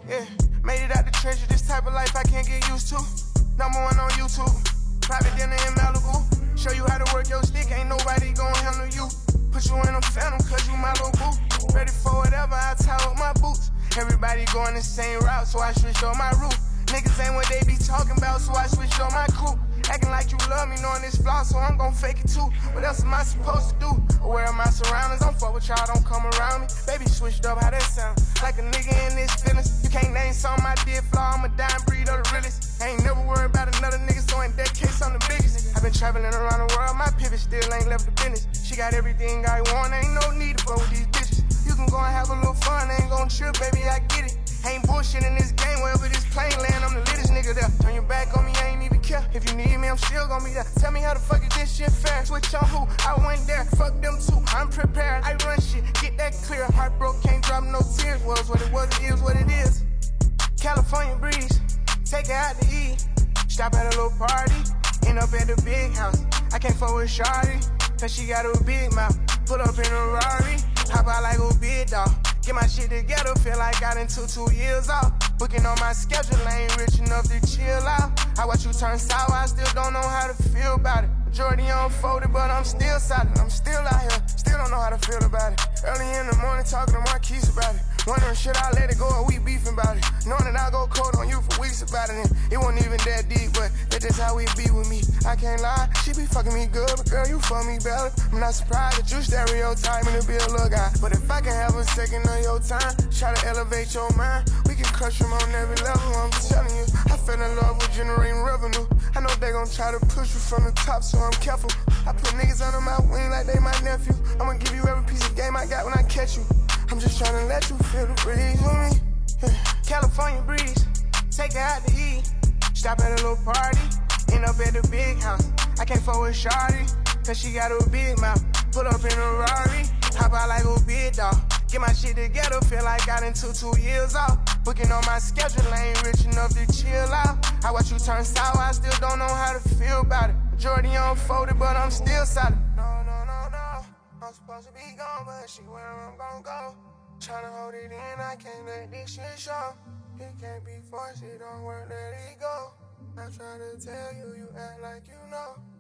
Yeah, made it out the trenches, this type of life I can't get used to. #1 on YouTube, private dinner in Malibu. Show you how to work your stick, ain't nobody gon' handle you. Put you in a phantom, cause you my little boo. Ready for whatever, I tie up my boots. Everybody going the same route, so I switched on my route. Niggas ain't what they be talking about, so I switched on my crew. Acting like you love me, knowing this flaw, so I'm gon' fake it too. What else am I supposed to do? Aware of my surroundings, don't fuck with y'all, don't come around me. Baby switched up, how that sound? Like a nigga in this feelings. You can't name something I did flaw, I'm a dying breed of the realest. I ain't never worried about another nigga, so in that case I'm the biggest. I've been traveling around the world, my pivot still ain't left the business. She got everything I want, ain't no need to fuck with these bitches. You can go and have a little fun, ain't gon' trip, baby, I get it. Ain't bullshit in this game, wherever this plane land, I'm the littest nigga there. Turn your back on me, I ain't even care. If you need me, I'm still gon' be there. Tell me how the fuck is this shit fair? Switch on who? I went there, fuck them too, I'm prepared. I run shit, get that clear. Heart broke, can't drop no tears. Was what it was, it is what it is. California breeze, take her out to eat. Stop at a little party, end up at the big house. I can't fuck with Shawty, cause she got a big mouth. Pull up in a Rari, hop out like a big dog. Get my shit together, feel like I done took 2 years off. Booking on my schedule, I ain't rich enough to chill out. I watch you turn sour, I still don't know how to feel about it. Majority unfolded, but I'm still solid. I'm still out here, still don't know how to feel about it. Early in the morning, talking to Marquise about it. Wondering, should I let it go or we beefing about it? Knowing that I go cold on you for weeks about it. And it wasn't even that deep, but that's just how we be with me. I can't lie, she be fucking me good, but girl, you fuck me better. I'm not surprised that you stereotype me to be a little guy. But if I can have a second of your time, try to elevate your mind, we can crush them on every level. I'm telling you, I fell in love with generating revenue. I know they gon' try to push you from the top, so I'm careful. I put niggas under my wing like they my nephew. I'ma give you every piece of game I got when I catch you. I'm just tryna let you feel the breeze with me. California breeze, take her out to eat. Stop at a little party, end up at the big house. I can't fuck with Shawty, cause she got a big mouth. Pull up in a Rari, hop out like a big dog. Get my shit together, feel like I done took 2 years off. Booking on my schedule, I ain't rich enough to chill out. I watch you turn sour, I still don't know how to feel about it. Majority unfolded, but I'm still solid. No, no, no, no. I'm supposed to be gone, but she where I'm gon' go. Tryna hold it in, I can't let this shit show. It can't be forced, it don't work, let it go. I try to tell you, you act like you know.